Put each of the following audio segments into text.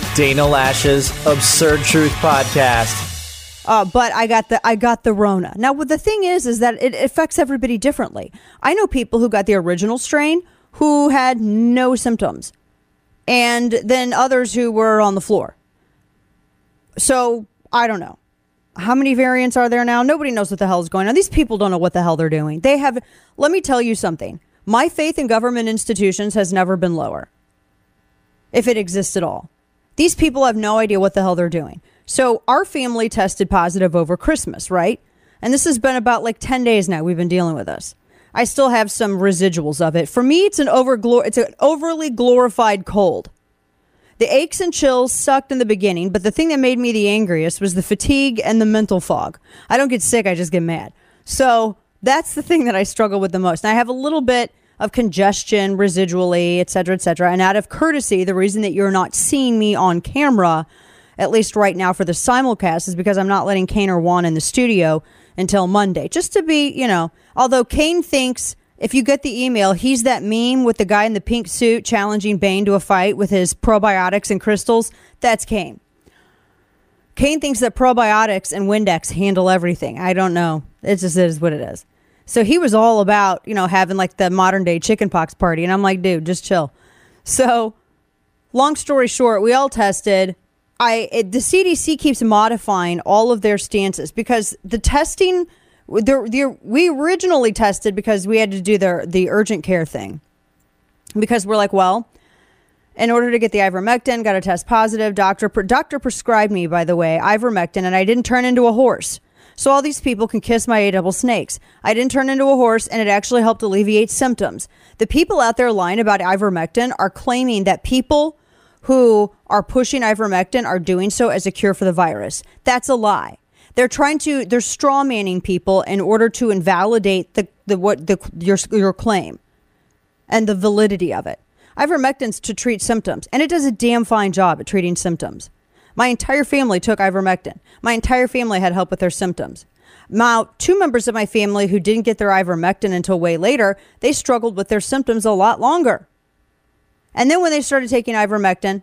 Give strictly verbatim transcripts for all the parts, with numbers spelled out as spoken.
Dana Lash's Absurd Truth Podcast. Uh, but I got the I got the Rona. Now, what the thing is, is that it affects everybody differently. I know people who got the original strain who had no symptoms, and then others who were on the floor. So I don't know. How many variants are there now? Nobody knows what the hell is going on. These people don't know what the hell they're doing. They have. Let me tell you something. My faith in government institutions has never been lower, if it exists at all. These people have no idea what the hell they're doing. So our family tested positive over Christmas, right? And this has been about like ten days now we've been dealing with this. I still have some residuals of it. For me, it's an over it's an overly glorified cold. The aches and chills sucked in the beginning, but the thing that made me the angriest was the fatigue and the mental fog. I don't get sick, I just get mad. So that's the thing that I struggle with the most. And I have a little bit of congestion residually, et cetera, et cetera. And out of courtesy, the reason that you're not seeing me on camera, at least right now for the simulcast, is because I'm not letting Kane or Juan in the studio until Monday. Just to be, you know, although Kane thinks, if you get the email, he's that meme with the guy in the pink suit challenging Bane to a fight with his probiotics and crystals. That's Kane. Kane thinks that probiotics and Windex handle everything. I don't know. It just is what it is. So he was all about, you know, having like the modern day chickenpox party. And I'm like, dude, just chill. So long story short, we all tested. I it, the C D C keeps modifying all of their stances because the testing, the, the, we originally tested because we had to do the, the urgent care thing. Because we're like, well, in order to get the ivermectin, got to test positive. Doctor, doctor prescribed me, by the way, ivermectin, and I didn't turn into a horse. So all these people can kiss my A-double snakes. I didn't turn into a horse, and it actually helped alleviate symptoms. The people out there lying about ivermectin are claiming that people who are pushing ivermectin are doing so as a cure for the virus. That's a lie. They're trying to, they're straw manning people in order to invalidate the, the what the your your claim and the validity of it. Ivermectin's to treat symptoms, and it does a damn fine job at treating symptoms. My entire family took ivermectin. My entire family had help with their symptoms. Now, two members of my family who didn't get their ivermectin until way later, they struggled with their symptoms a lot longer. And then when they started taking ivermectin,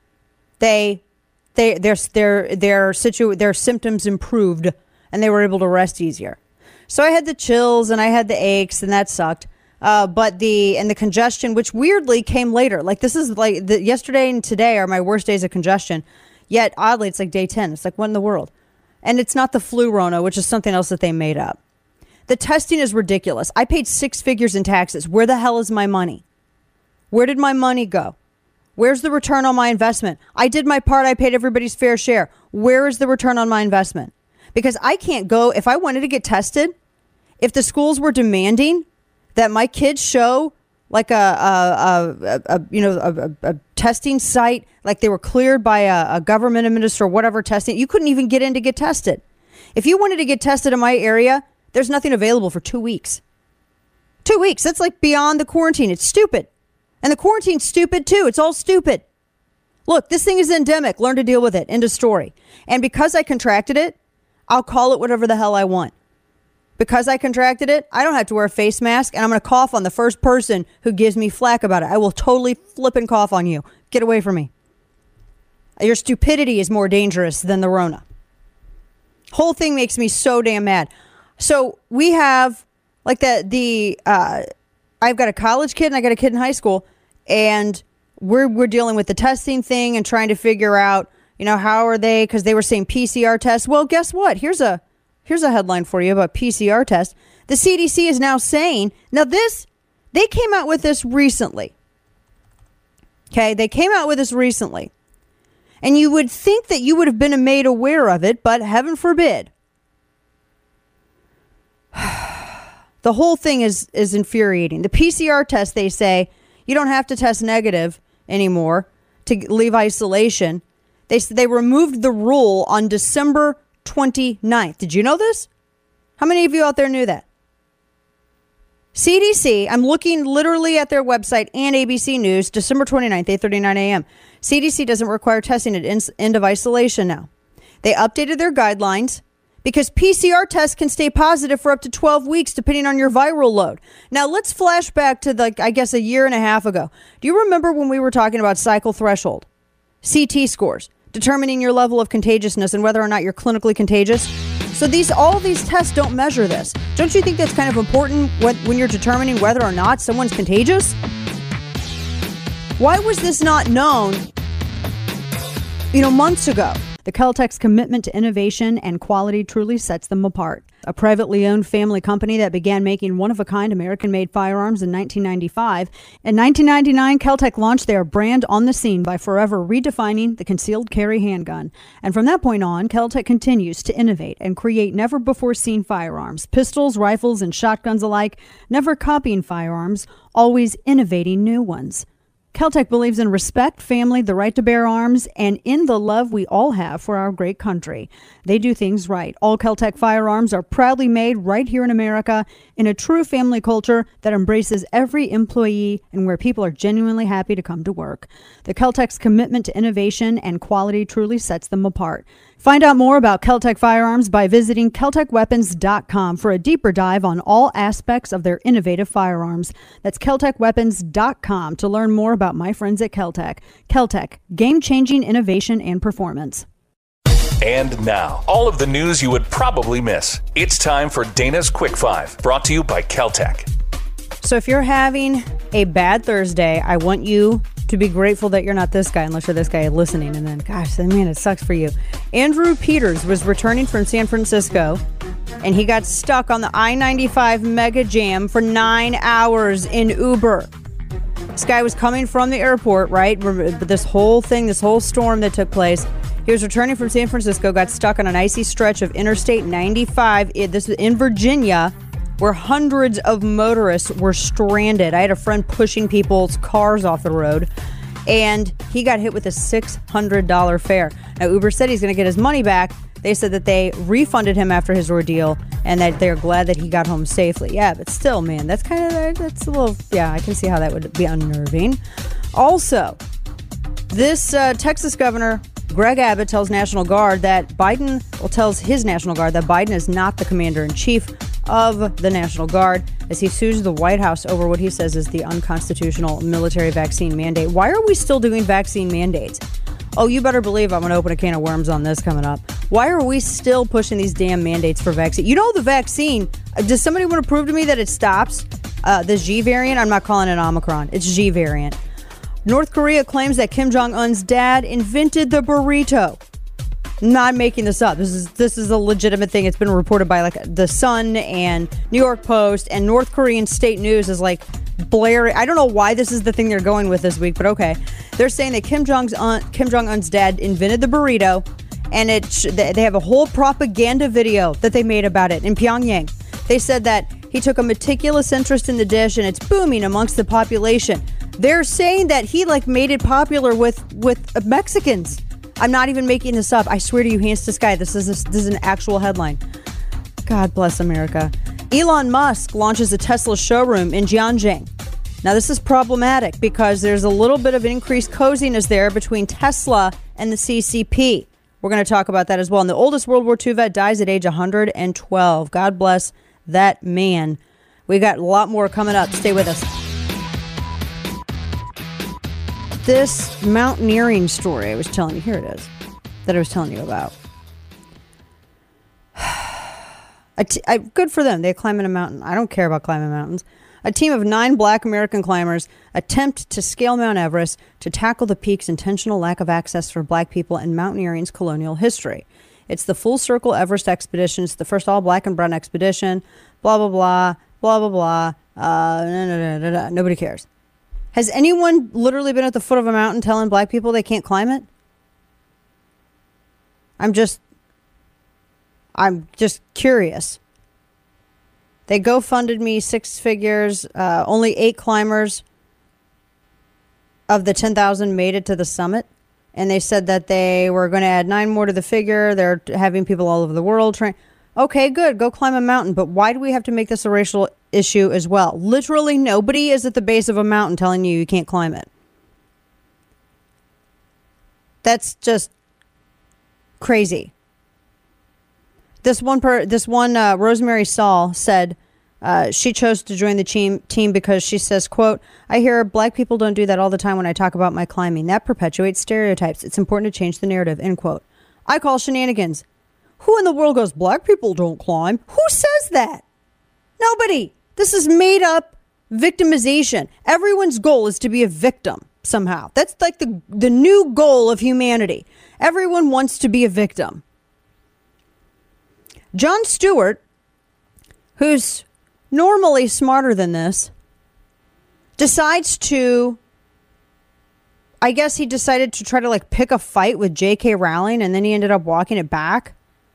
they, they, their, their, their situ, their symptoms improved, and they were able to rest easier. So I had the chills and I had the aches, and that sucked. Uh, but the and the congestion, which weirdly came later. Like this is like the, yesterday and today are my worst days of congestion. Yet, oddly, it's like day ten. It's like, what in the world? And it's not the flu Rona, which is something else that they made up. The testing is ridiculous. I paid six figures in taxes. Where the hell is my money? Where did my money go? Where's the return on my investment? I did my part. I paid everybody's fair share. Where is the return on my investment? Because I can't go, if I wanted to get tested, if the schools were demanding that my kids show like a, a, a, a you know, a, a, a testing site, like they were cleared by a, a government administrator or whatever testing. You couldn't even get in to get tested. If you wanted to get tested in my area, there's nothing available for two weeks. Two weeks. That's like beyond the quarantine. It's stupid. And the quarantine's stupid too. It's all stupid. Look, this thing is endemic. Learn to deal with it. End of story. And because I contracted it, I'll call it whatever the hell I want. Because I contracted it, I don't have to wear a face mask, and I'm going to cough on the first person who gives me flack about it. I will totally flip and cough on you. Get away from me. Your stupidity is more dangerous than the Rona. Whole thing makes me so damn mad. So we have like the, the uh, I've got a college kid and I got a kid in high school, and we're, we're dealing with the testing thing and trying to figure out, you know, how are they, because they were saying P C R tests. Well, guess what? Here's a, Here's a headline for you about P C R tests. The C D C is now saying, now this, they came out with this recently. Okay, they came out with this recently. And you would think that you would have been made aware of it, but heaven forbid. The whole thing is, is infuriating. The P C R test, they say, you don't have to test negative anymore to leave isolation. They, they removed the rule on December twenty-ninth. Did you know this? How many of you out there knew that? C D C, I'm looking literally at their website and A B C News, December twenty-ninth, eight thirty-nine a.m. C D C doesn't require testing at end of isolation now. They updated their guidelines because P C R tests can stay positive for up to twelve weeks depending on your viral load. Now let's flash back to like, I guess a year and a half ago. Do you remember when we were talking about cycle threshold? C T scores, determining your level of contagiousness and whether or not you're clinically contagious. So these all these tests don't measure this. Don't you think that's kind of important when, when you're determining whether or not someone's contagious? Why was this not known, you know, months ago? The Kel-Tec's commitment to innovation and quality truly sets them apart. A privately owned family company that began making one-of-a-kind American-made firearms in nineteen ninety-five. In nineteen ninety-nine, Kel-Tec launched their brand on the scene by forever redefining the concealed carry handgun. And from that point on, Kel-Tec continues to innovate and create never-before-seen firearms, pistols, rifles, and shotguns alike, never copying firearms, always innovating new ones. Kel-Tec believes in respect, family, the right to bear arms, and in the love we all have for our great country. They do things right. All Kel-Tec firearms are proudly made right here in America in a true family culture that embraces every employee and where people are genuinely happy to come to work. The Kel-Tec's commitment to innovation and quality truly sets them apart. Find out more about Kel-Tec firearms by visiting Kel Tec Weapons dot com for a deeper dive on all aspects of their innovative firearms. That's Kel Tec Weapons dot com to learn more about my friends at Kel-Tec. Kel-Tec, game-changing innovation and performance. And now, all of the news you would probably miss. It's time for Dana's Quick Five, brought to you by Kel-Tec. So if you're having a bad Thursday, I want you to be grateful that you're not this guy, unless you're this guy listening. And then, gosh, man, it sucks for you. Andrew Peters was returning from San Francisco, and he got stuck on the I ninety-five mega jam for nine hours in Uber. This guy was coming from the airport, right? But this whole thing, this whole storm that took place, he was returning from San Francisco, got stuck on an icy stretch of Interstate ninety-five. This was in Virginia, where hundreds of motorists were stranded. I had a friend pushing people's cars off the road, and he got hit with a six hundred dollars fare. Now, Uber said he's going to get his money back. They said that they refunded him after his ordeal and that they're glad that he got home safely. Yeah, but still, man, that's kind of, that's a little, yeah, I can see how that would be unnerving. Also, this uh, Texas governor, Greg Abbott, tells National Guard that Biden, well, tells his National Guard that Biden is not the commander-in-chief of the National Guard as he sues the White House over what he says is the unconstitutional military vaccine mandate. Why are we still doing vaccine mandates? Oh, you better believe I'm going to open a can of worms on this coming up. Why are we still pushing these damn mandates for vaccine? You know the vaccine, does somebody want to prove to me that it stops uh, the G variant? I'm not calling it Omicron. It's G variant. North Korea claims that Kim Jong-un's dad invented the burrito. Not making this up. This is this is a legitimate thing. It's been reported by like The Sun and New York Post, and North Korean state news is like blaring. I don't know why this is the thing they're going with this week, but okay. They're saying that Kim Jong's un, Kim Jong-un's dad invented the burrito, and it they have a whole propaganda video that they made about it in Pyongyang. They said that he took a meticulous interest in the dish, and it's booming amongst the population. They're saying that he like made it popular with with Mexicans. I'm not even making this up. I swear to you, hands to sky, this is a, this is an actual headline. God bless America. Elon Musk launches a Tesla showroom in Jiangxing. Now, this is problematic because there's a little bit of increased coziness there between Tesla and the C C P. We're going to talk about that as well. And the oldest World War Two vet dies at age one hundred twelve. God bless that man. We got a lot more coming up. Stay with us. This mountaineering story I was telling you, here it is, that I was telling you about. A t- I, good for them. They're climbing a mountain. I don't care about climbing mountains. A team of nine black American climbers attempt to scale Mount Everest to tackle the peak's intentional lack of access for black people and mountaineering's colonial history. It's the Full Circle Everest expedition. It's the first all-black and brown expedition. Blah, blah, blah, blah, blah, blah. Uh, nah, nah, nah, nah, nobody cares. Has anyone literally been at the foot of a mountain telling black people they can't climb it? I'm just, I'm just curious. They GoFunded me six figures. Uh, only eight climbers of the ten thousand made it to the summit. And they said that they were going to add nine more to the figure. They're having people all over the world train. Okay, good. Go climb a mountain. But why do we have to make this a racial issue as well? Literally nobody is at the base of a mountain telling you you can't climb it. That's just crazy. This one, per, this one, uh, Rosemary Saul said, Uh, she chose to join the team, team because she says, quote, I hear black people don't do that all the time when I talk about my climbing. That perpetuates stereotypes. It's important to change the narrative, end quote. I call shenanigans. Who in the world goes, black people don't climb? Who says that? Nobody. This is made up victimization. Everyone's goal is to be a victim somehow. That's like the, the new goal of humanity. Everyone wants to be a victim. Jon Stewart, who's normally smarter than this, decides to, I guess he decided to try to like pick a fight with J K Rowling, and then he ended up walking it back.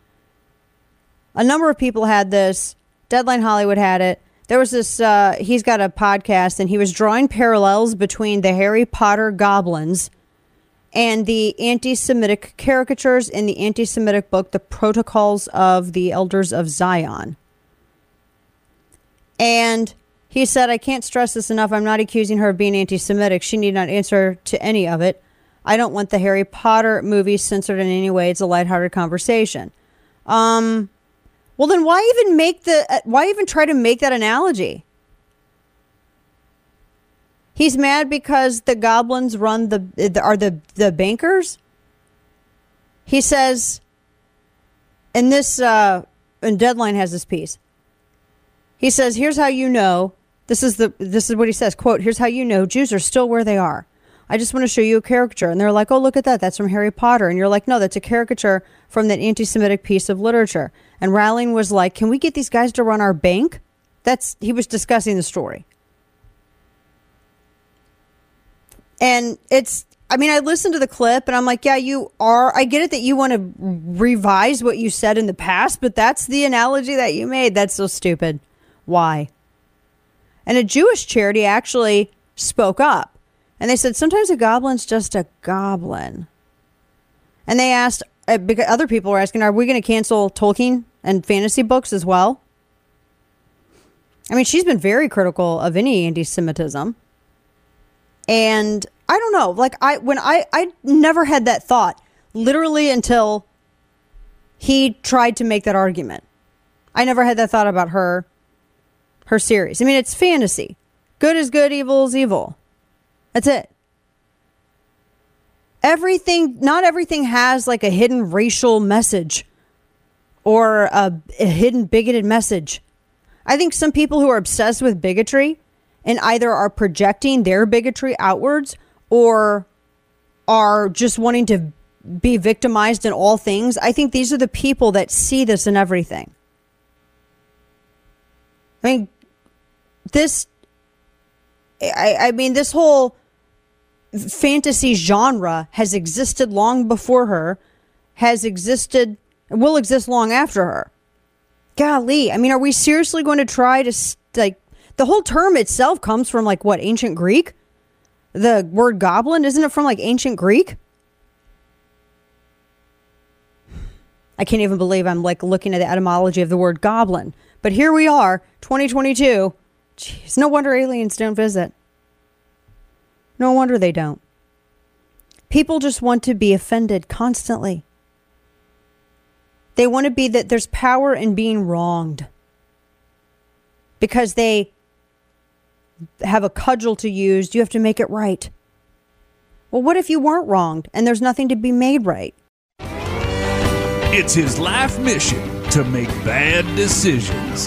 A number of people had this. Deadline Hollywood had it. There was this, uh, he's got a podcast, and he was drawing parallels between the Harry Potter goblins and the anti-Semitic caricatures in the anti-Semitic book, The Protocols of the Elders of Zion. And he said, I can't stress this enough. I'm not accusing her of being anti-Semitic. She need not answer to any of it. I don't want the Harry Potter movies censored in any way. It's a lighthearted conversation. Um, well, then why even make the, uh, why even try to make that analogy? He's mad because the goblins run the, the are the, the bankers. He says, and this, uh, and Deadline has this piece. He says, here's how you know, this is the, this is what he says, quote, here's how you know Jews are still where they are. I just want to show you a caricature. And they're like, oh, look at that. That's from Harry Potter. And you're like, no, that's a caricature from that anti-Semitic piece of literature. And Rowling was like, can we get these guys to run our bank? That's, he was discussing the story. And it's, I mean, I listened to the clip and I'm like, yeah, you are. I get it that you want to revise what you said in the past, but that's the analogy that you made. That's so stupid. Why? And a Jewish charity actually spoke up and they said, sometimes a goblin's just a goblin. And they asked, uh, because other people were asking, are we going to cancel Tolkien and fantasy books as well? I mean, she's been very critical of any anti-Semitism. And I don't know, like I, when I, I never had that thought literally until he tried to make that argument. I never had that thought about her, her series. I mean, it's fantasy. Good is good, evil is evil. That's it. Everything, not everything has like a hidden racial message or a, a hidden bigoted message. I think some people who are obsessed with bigotry and either are projecting their bigotry outwards or are just wanting to be victimized in all things. I think these are the people that see this in everything. I mean, this, I, I mean, this whole fantasy genre has existed long before her, has existed, will exist long after her. Golly, I mean, are we seriously going to try to, like, the whole term itself comes from, like, what, ancient Greek? The word goblin, isn't it from, like, ancient Greek? I can't even believe I'm, like, looking at the etymology of the word goblin. But here we are, twenty twenty-two. Jeez, no wonder aliens don't visit. No wonder they don't. People just want to be offended constantly. They want to be that there's power in being wronged. Because they have a cudgel to use, you have to make it right. Well, what if you weren't wronged and there's nothing to be made right? It's his life mission to make bad decisions.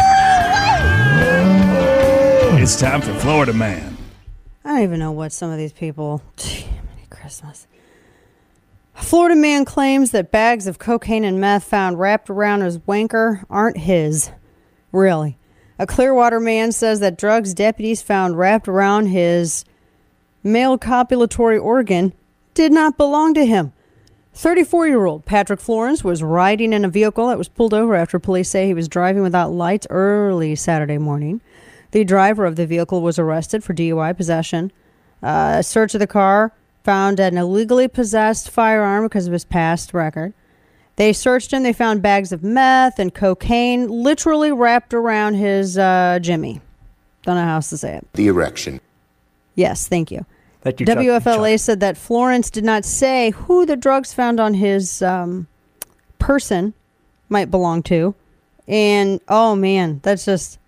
It's time for Florida Man. I don't even know what some of these people... Merry Christmas. A Florida man claims that bags of cocaine and meth found wrapped around his wanker aren't his. Really? A Clearwater man says that drugs deputies found wrapped around his male copulatory organ did not belong to him. thirty-four-year-old Patrick Florence was riding in a vehicle that was pulled over after police say he was driving without lights early Saturday morning. The driver of the vehicle was arrested for D U I possession. Uh, a search of the car found an illegally possessed firearm because of his past record. They searched him. They found bags of meth and cocaine literally wrapped around his uh, Jimmy. Don't know how else to say it. The erection. Yes, thank you. Thank you, W F L A Chuck. said that Florence did not say who the drugs found on his um, person might belong to. And, oh, man, that's just...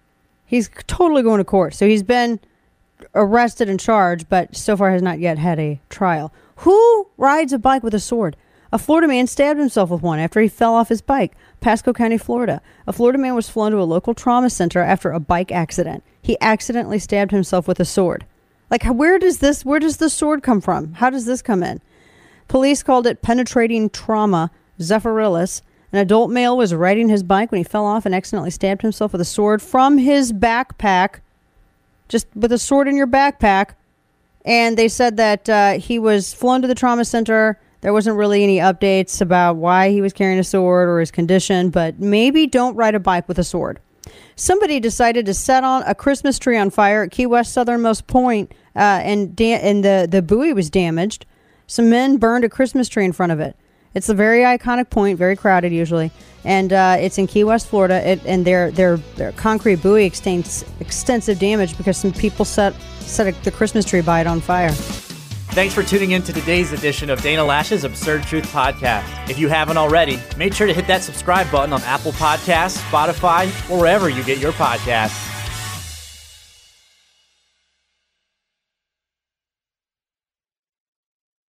He's totally going to court. So he's been arrested and charged, but so far has not yet had a trial. Who rides a bike with a sword? A Florida man stabbed himself with one after he fell off his bike. Pasco County, Florida. A Florida man was flown to a local trauma center after a bike accident. He accidentally stabbed himself with a sword. Like, where does this, where does the sword come from? How does this come in? Police called it penetrating trauma. Zephyrillis. An adult male was riding his bike when he fell off and accidentally stabbed himself with a sword from his backpack. Just with a sword in your backpack. And they said that uh, he was flown to the trauma center. There wasn't really any updates about why he was carrying a sword or his condition, but maybe don't ride a bike with a sword. Somebody decided to set on a Christmas tree on fire at Key West southernmost point, uh, and, da- and the, the buoy was damaged. Some men burned a Christmas tree in front of it. It's a very iconic point, very crowded usually, and uh, it's in Key West, Florida. It, and their their their concrete buoy extends extensive damage because some people set set a, the Christmas tree by it on fire. Thanks for tuning in to today's edition of Dana Lash's Absurd Truth Podcast. If you haven't already, make sure to hit that subscribe button on Apple Podcasts, Spotify, or wherever you get your podcasts.